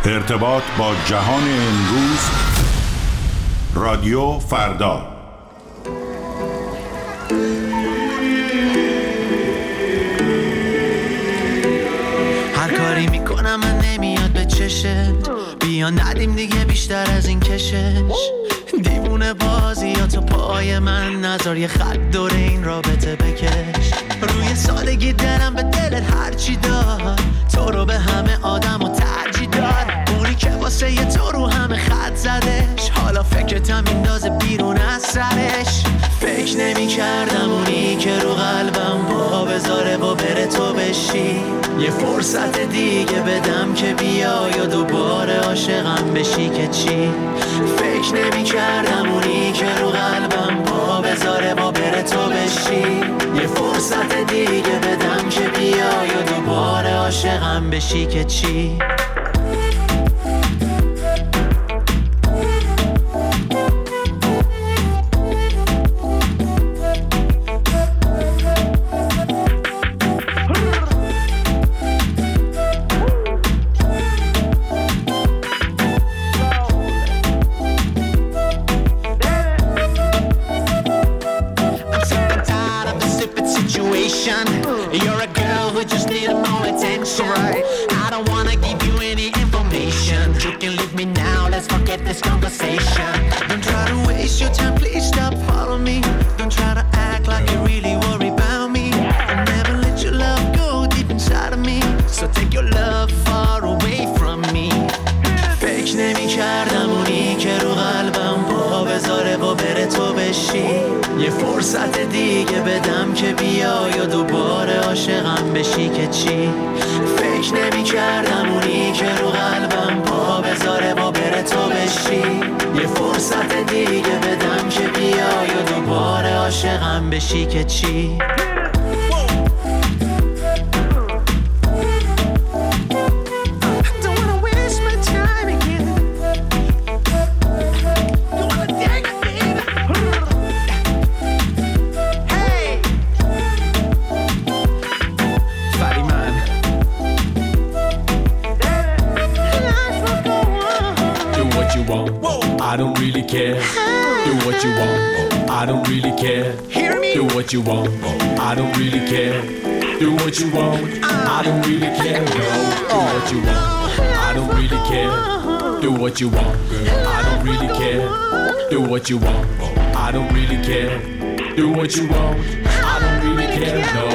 ارتباط با جهان امروز. رادیو فردا. هر کاری میکنم من نمیاد به چشت، بیا ندیم دیگه بیشتر از این کشش. دیوونه بازیاتو پای من نذار، یه خط دور این رابطه بکش. روی سادگی دلم به دلت هرچی داد، تو رو به همه آدم و ترجیح داد. اونی که واسه یه تو رو همه خط زدش، حالا فکرتم میندازه بیرون از سرش. فکر نمی کردم اونی که رو قلبم با بذاره و بره تو بشی. یه فرصت دیگه بدم که بیای و دوباره عاشقم بشی که چی. فکر نمی کردم اونی که رو قلبم با بذاره و بره تو بشی. یه فرصت دیگه بدم که بیای و دوباره عاشقم بشی که چی. You're a girl who just needs more attention, right? I don't wanna give you any information. You can leave me now, let's forget this conversation. Don't try to waste your time, please stop following me. Don't try to act like you really worry about me. I'll never let your love go deep inside of me, so take your love far away from me. فکر نمی کردم اونی که رو قلبم با بذاره و بره تو بشی. یه فرصت دیگه بدم که بیای و دوباره عاشقم بشی که چی. فکر نمی کردم اونی که رو قلبم با بذاره و بره تو بشی. یه فرصت دیگه بدم که بیای و دوباره عاشقم بشی که چی. I don't really care. Do what you want. I don't really care. Hear me? Do what you want. I don't really care. Do what you want. I don't really care. No. Do what you want. I don't really care. Do what you want, girl. I don't really care. Do what you want. I don't really care. Do what you want. I don't really care. No.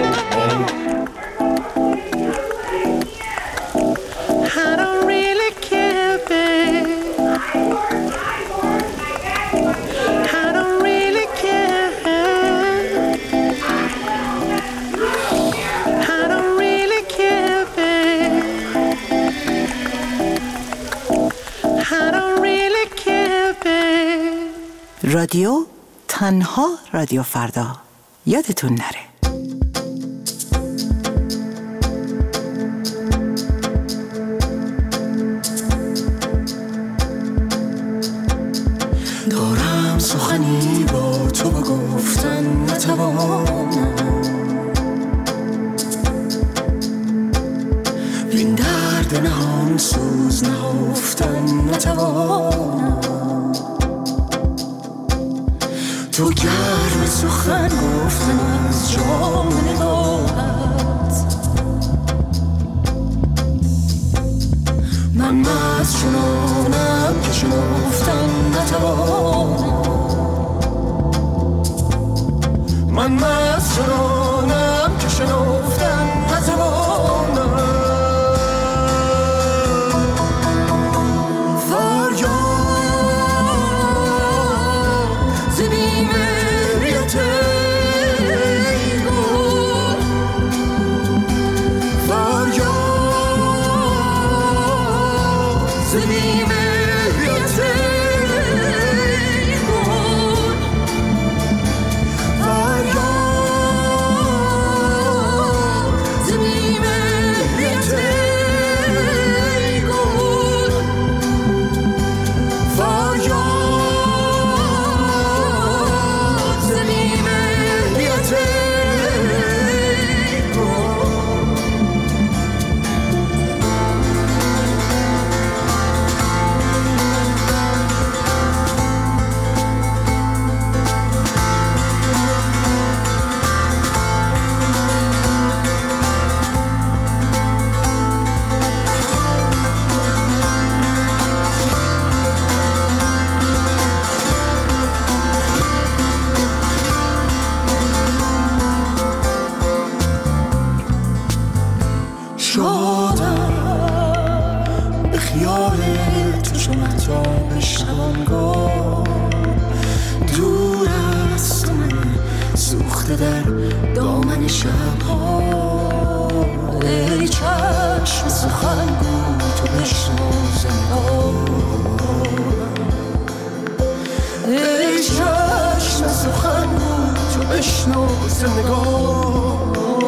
I don't really care, babe. رادیو تنها رادیو فردا، یادتون نره. دارم سخنی با تو بگفتن نتوانم، این درد نهان سوز نهفتن نتوانم. تو گرم سخن گفتن از جام نگاهت، من مست چنانم که شنفتن نتوانم. من مست چنانم که شنفتن نتوانم. زمین تو مهتاب شبانگاه دور است و من سوخته در دامن شبها. ای چشم سخنگو تو بشنو زنگاه، ای چشم سخنگو تو بشنو زنگاه.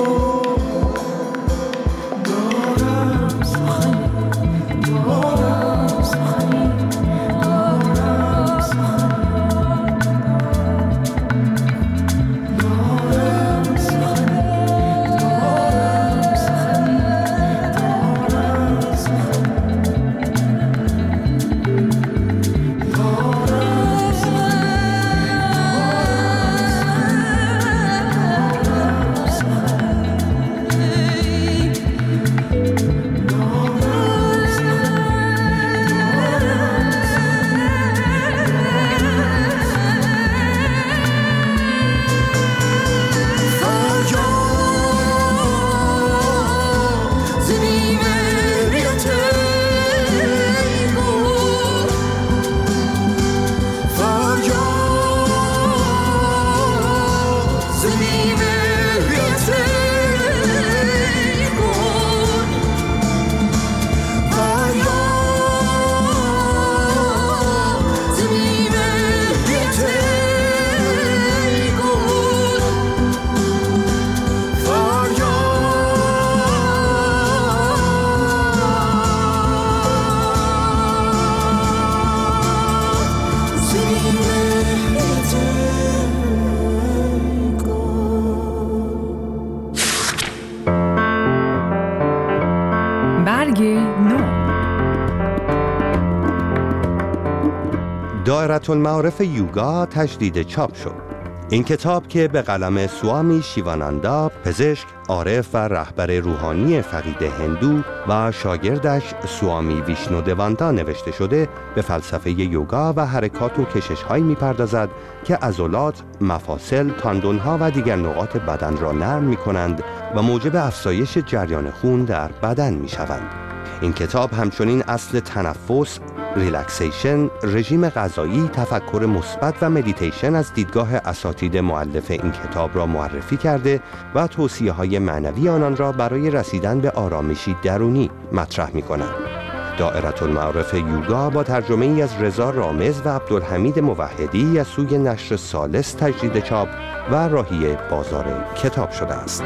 دائرةالمعارف یوگا تجدید چاپ شد. این کتاب که به قلم سوامی شیواناندا، پزشک، عارف و رهبر روحانی فقید هندو و شاگردش سوامی ویشنودواندا نوشته شده، به فلسفه یوگا و حرکات و کشش‌هایی می‌پردازد که عضلات، مفاصل، تاندون‌ها و دیگر نقاط بدن را نرم می‌کنند و موجب افزایش جریان خون در بدن می‌شوند. این کتاب همچنین اصل تنفس، ریلکسیشن، رژیم غذایی، تفکر مثبت و مدیتیشن از دیدگاه اساتید مؤلف این کتاب را معرفی کرده و توصیه‌های معنوی آنان را برای رسیدن به آرامشی درونی مطرح می‌کند. دائرةالمعارف یوگا با ترجمه ای از رضا رامز و عبدالحمید موحدی از سوی نشر ثالث تجدید چاپ و راهی بازار کتاب شده است.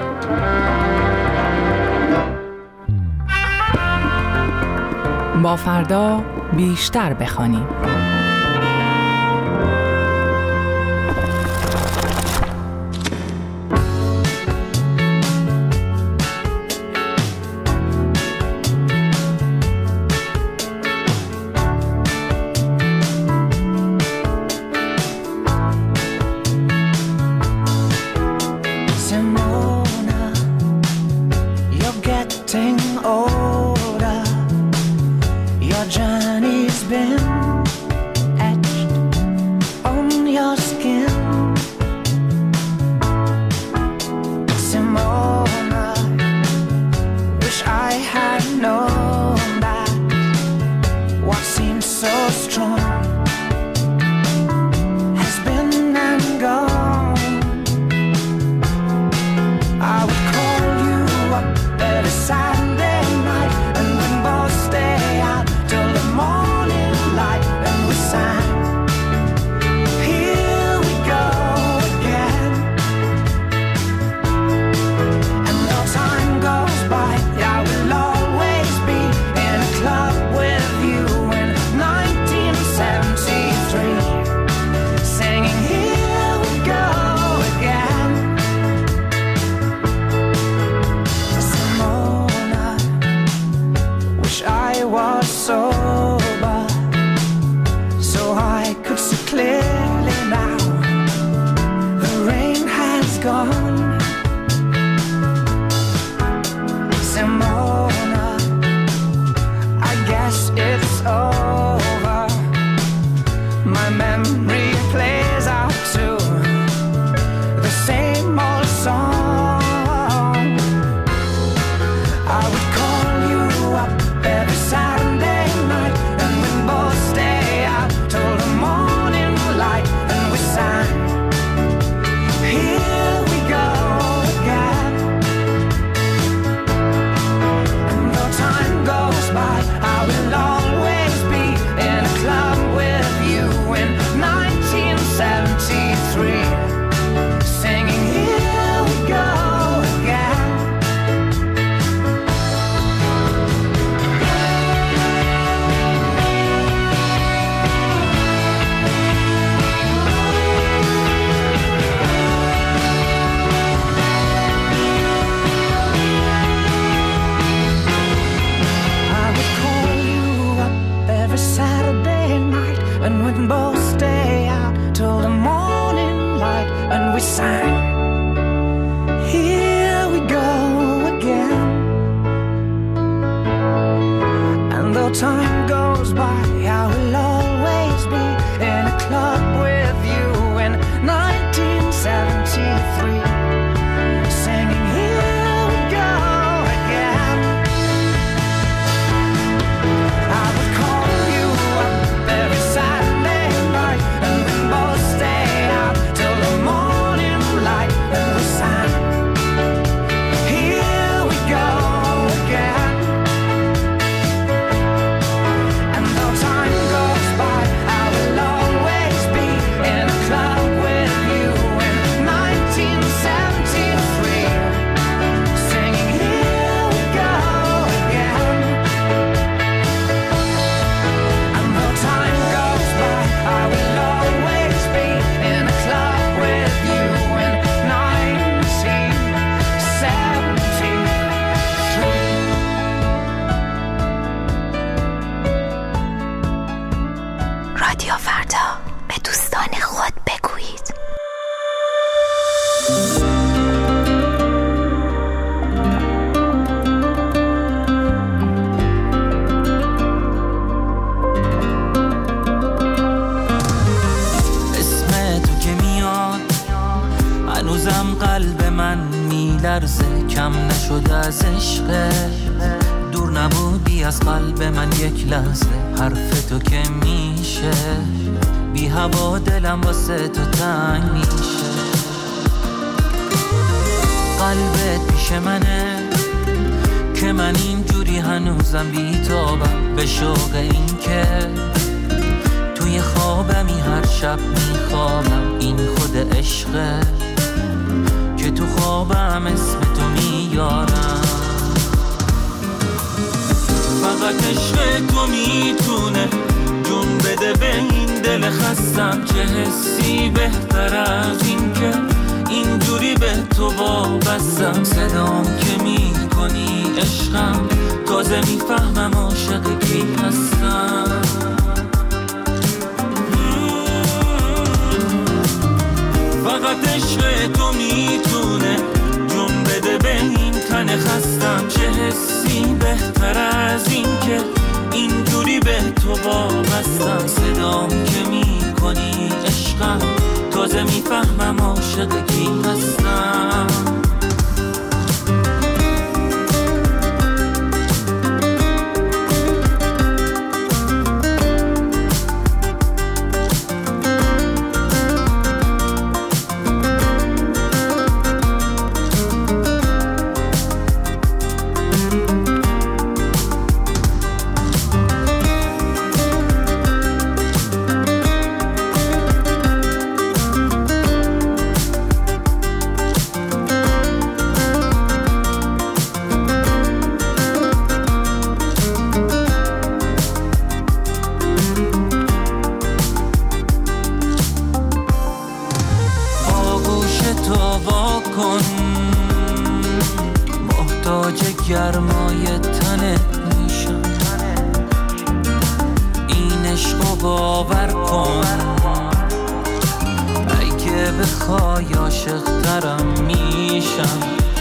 با فردا بیشتر بخوانیم. I would call you up every Saturday though time goes by, I will always be in a club with you in 1973, singing here we go again. I would call you up every Saturday night, and we both stay out till the morning light, and we sang here we go again. And though time goes by, I will always be in a club with you in 1973, singing here we go again. And though time goes by, I will always be in a club with you in 1973. رادیو فردا، به دوستان خود بگویید. اسم تو که میاد هنوزم قلب من میلرزه، کم نشده از عشق، دور نبودی از قلب من یک لحظه، حرف تو که میشه بی هوا دلم واسه تو تنگ میشه. قلبت پیش منه که من اینجوری هنوزم بی‌تابم، به شوق این که توی خوابمی هر شب میخوابم، این خود عشقه که تو خوابم اسم تو میارم. فقط عشق تو میتونه جون بده به این دل خستم، چه حسی بهتر از این که اینجوری به تو وابستم. صدام که میکنی عشقم، تازه میفهمم عاشق کی هستم. فقط عشق تو میتونه جون بده به این تن خستم، چه حسی بهتر از این که اینجوری به تو وابستم. صدام که میکنی عشقم، تازه میفهمم عاشق کی هستم. گرمای تنت میشم، این عشقو باور کن، اگه بخوای عاشق ترم میشم،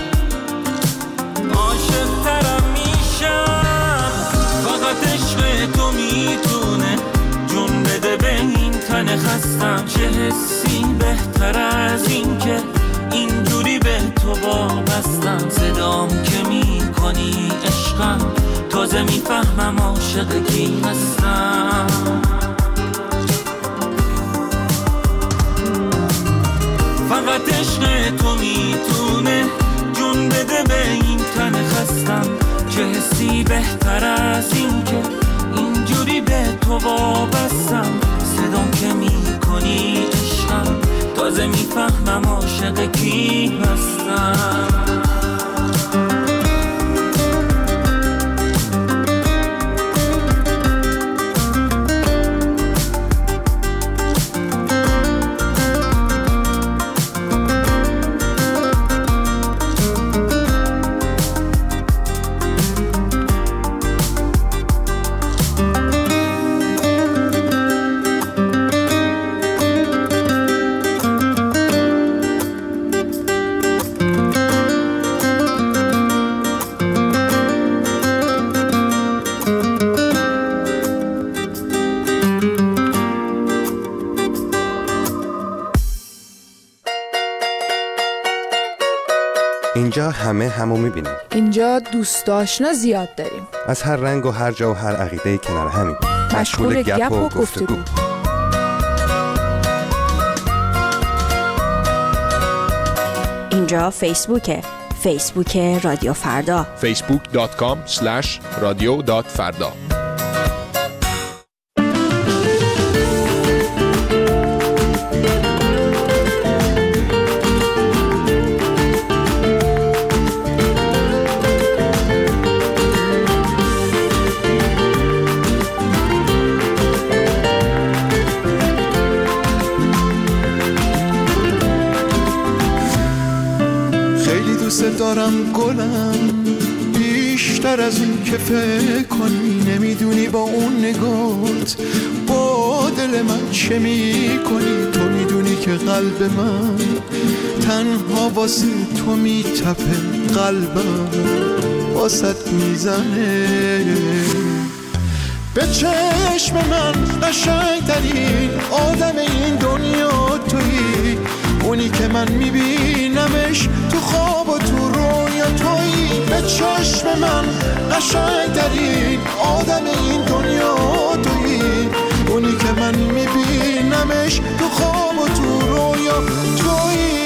عاشق ترم میشم. فقط عشق تو میتونه جون بده به این تن خستم، چه حسی بهتر از این که اینجوری به تو وابستم. صدام که میکنی عشقم، تازه میفهمم عاشق کی هستم. فقط عشق تو میتونه جون بده به این تن خستم، چه حسی بهتر از این که اینجوری به تو وابستم. صدام که میکنی عشقم، تازه میفهمم عاشق کی هستم. اینجا همه همو میبینیم. اینجا دوست آشنا زیاد داریم. از هر رنگ و هر جا و هر عقیده کنار همین. مشغول گپ و گفتگو. اینجا فیسبوکه. فیسبوک رادیو فردا. facebook.com/radio.farda. دارم گلم بیشتر از اون که فکر کنی، نمیدونی با اون نگات با دل من چه میکنی. تو میدونی که قلب من تنها واسه تو میتپه، قلبم واسط میزنه. به چشم من قشنگترین آدم این دنیا تویی، اونی که من میبینمش تو خواب و تو رویا تویی. به چشم من قشنگترین آدم این دنیا تویی، اونی که من میبینمش تو خواب و تو رویا تویی.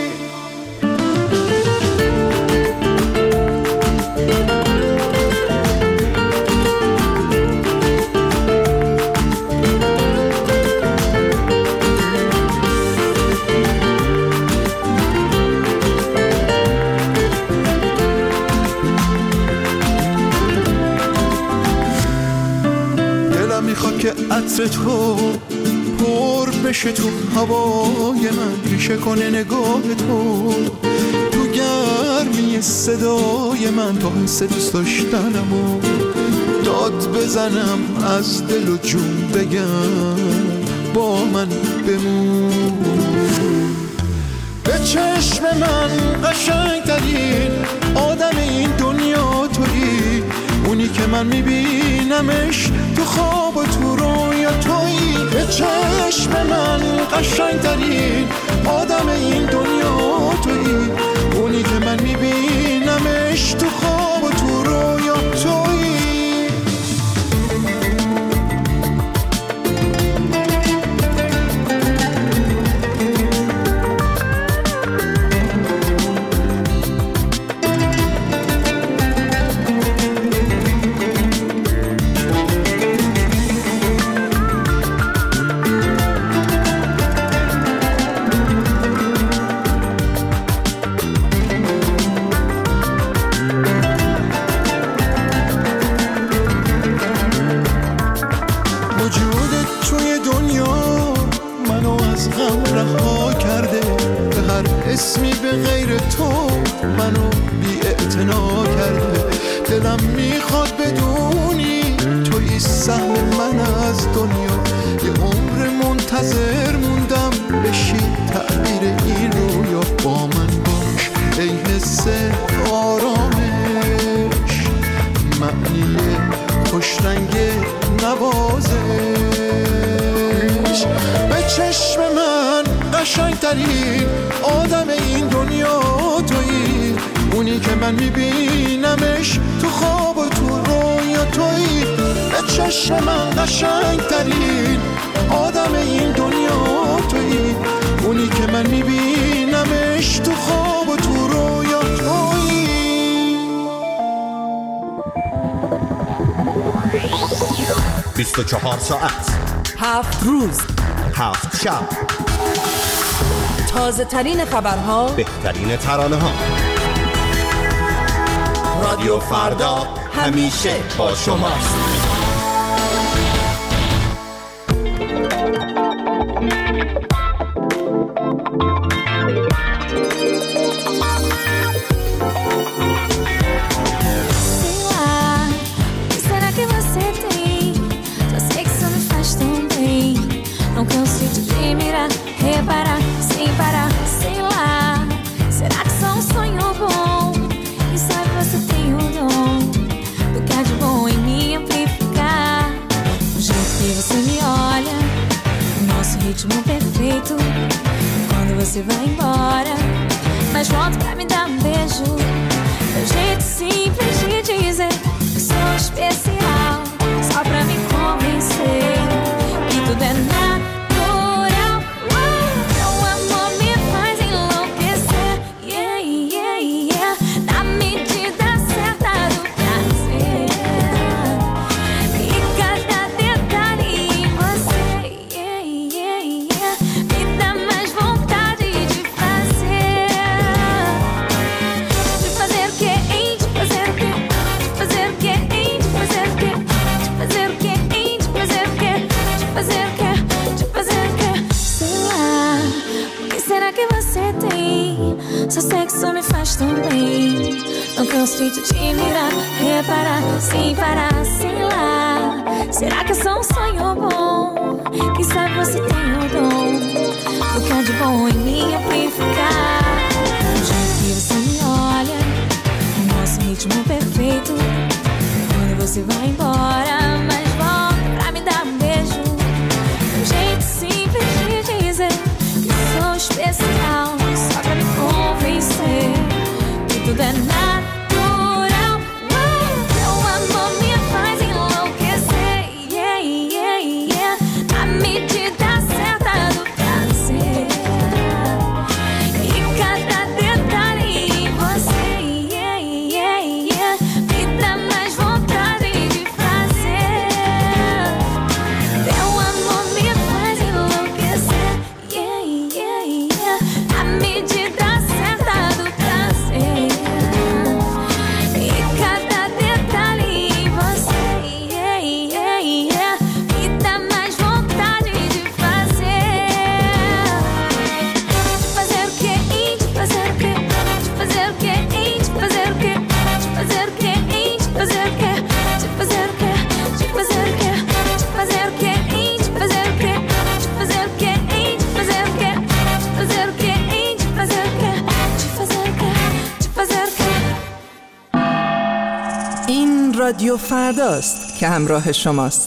که عطر تو پر بشه تو هوای من، ریشه کنه نگاه تو گرمی صدای من، تا حس دوست داشتنمو داد بزنم، از دل و جون بگم با من بمون. به چشم من قشنگترین آدم این دنیا تویی، اونی که من میبینمش تو خواب و تو رویا تویی. به چشم من قشنگترین آدم این دنیا تویی، اونی که من میبینمش تو خواب و تو رویا تویی. اسمی به غیر تو منو بی اعتنا کرده. دلم میخواد بدونی توی سهم من از دنیا، یه عمر منتظر موندم بشی تعبیر این رویا. با من باش ای حس آرامش، معنی خوشرنگ نوازش. به چشم من قشنگترین آدم این دنیا تویی، اونی که من میبینمش تو خواب و تو رویا تویی. به چشم من قشنگترین آدم این دنیا تویی، اونی که من میبینمش تو خواب و تو رویا تویی. 24 ساعت 7 روز 7 شب، تازه ترین خبرها، بهترین ترانه ها. رادیو فردا همیشه با شماست. Não canso de te mirar, reparar, sem parar, sei lá. Será que só um sonho bom? E sabe, você tem o dom do que há de bom em me amplificar. O jeito que você me olha, o nosso ritmo perfeito. Quando você vai embora, mas volto pra me dar um beijo. Meu jeito simples de dizer que sou especial, só pra me convencer que tudo é natural. Meu amor me faz enlouquecer, yeah, yeah, yeah, na medida certa do prazer. E cada detalhe em você, yeah, yeah, yeah, me dá mais vontade de fazer. De fazer o que, hein? De fazer o que? De fazer o que, hein? De fazer o que? De fazer o que, hein? De fazer o que? De fazer o que? De fazer o que? Sei lá, o que será que você tem? Seu sexo me faz tão bem. Não canso de te mirar, reparar, sem parar, sei lá. Será que é só um sonho bom? Quem sabe você tem o dom do que há de bom em mim amplificar. Do jeito que você me olha, o nosso ritmo perfeito. Quando você vai embora, mas volta pra me dar um beijo. Um jeito simples de dizer que sou especial, só pra me convencer que tudo é natural. Meu amor me faz enlouquecer, yeah, yeah, yeah, na medida certa do prazer. E cada detalhe em você, yeah, yeah, yeah, me dá mais vontade de fazer. Meu amor me faz enlouquecer, yeah, yeah, yeah, na medida certa do prazer. E cada detalhe em você, yeah, yeah, yeah, me dá mais vontade de fazer. De fazer o que, hein? De fazer o que? De fazer o que, hein? De fazer o que? De fazer o que, hein? De fazer o que? De fazer o que? De fazer o que? De fazer o que, hein? De fazer o que? De fazer o que, hein? De fazer o que? De fazer o que, hein? De fazer o que? De fazer o que? De fazer o que? این رادیو فرداست که همراه شماست.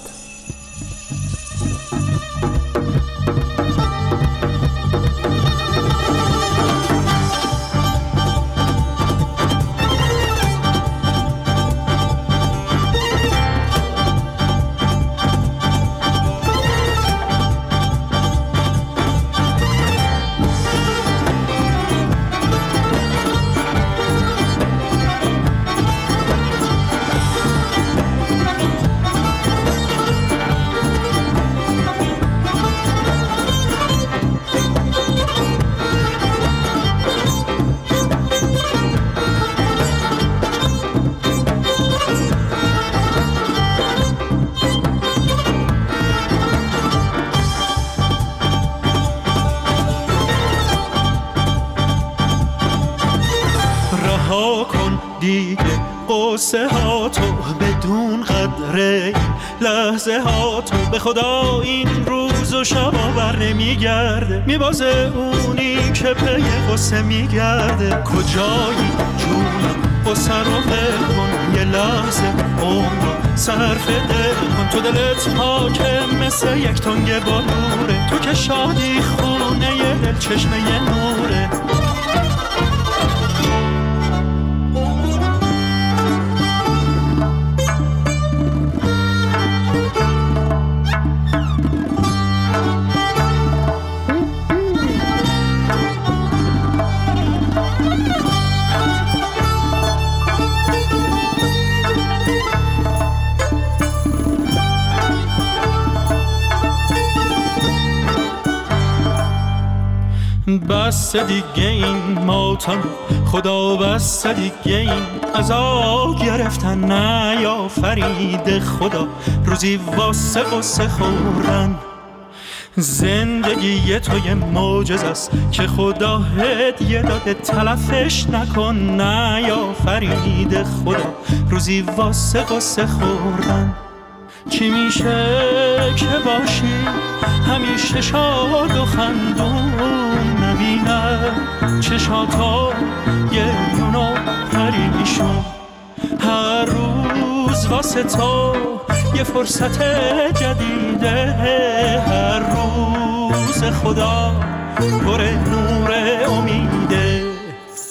رها کن دیگه قصه ها تو بدون قدره لحظه ها تو، به خدا این روز و شبا بر نمیگرده. میبازه اونی که پی قصه میگرده. کجایی جونم قصه رو ول کن، یه لحظه عمر صرف دل کن. تو دلت پاکه مثل یک تنگ بالوره، تو که شادی خونه ی دل چشمه ی نوره. بس دیگه این ماتم، خدا بس دیگه این عذاب گرفتن نیافرید خدا روزی واسه قصه خوردن. زندگی تو یه معجزه است که خدا هدیه داده، تلفش نکن نیافرید خدا روزی واسه قصه خوردن. چی میشه که باشی همیشه شاد و خندون، نبینم چشاتا گریون و پریشون. هر روز واسه تو یه فرصت جدیده، هر روز خدا پر نور امیده.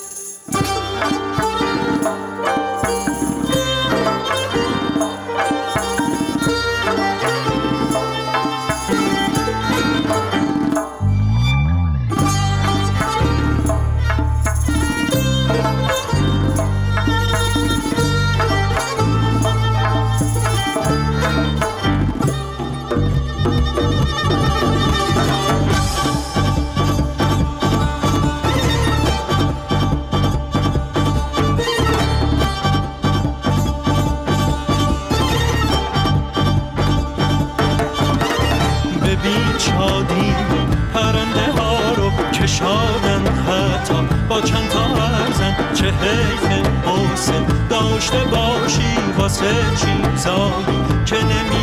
شادی پرنده ها رو کشادن حتی با چند تا ارزن. چه حیف حسن داشته باشی واسه چیزایی که نمی